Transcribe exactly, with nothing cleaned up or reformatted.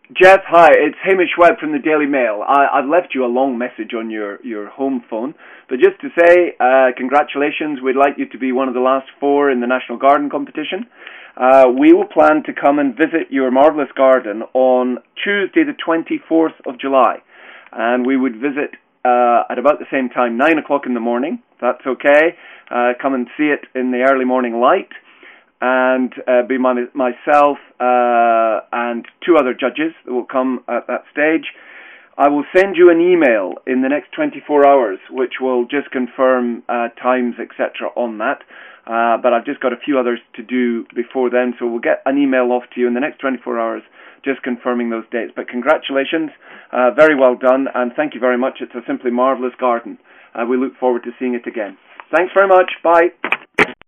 Jeff, hi, it's Hamish Webb from the Daily Mail. I, I've left you a long message on your, your home phone, but just to say, uh, congratulations, we'd like you to be one of the last four in the National Garden competition. Uh, we will plan to come and visit your marvellous garden on Tuesday the twenty-fourth of July, and we would visit uh, at about the same time, nine o'clock in the morning, if that's okay. Uh, come and see it in the early morning light. And uh, be my, myself uh, and two other judges that will come at that stage. I will send you an email in the next twenty-four hours, which will just confirm uh, times, et cetera on that. Uh, but I've just got a few others to do before then, so we'll get an email off to you in the next twenty-four hours, just confirming those dates. But congratulations, uh, very well done, and thank you very much. It's a simply marvellous garden. Uh, we look forward to seeing it again. Thanks very much. Bye.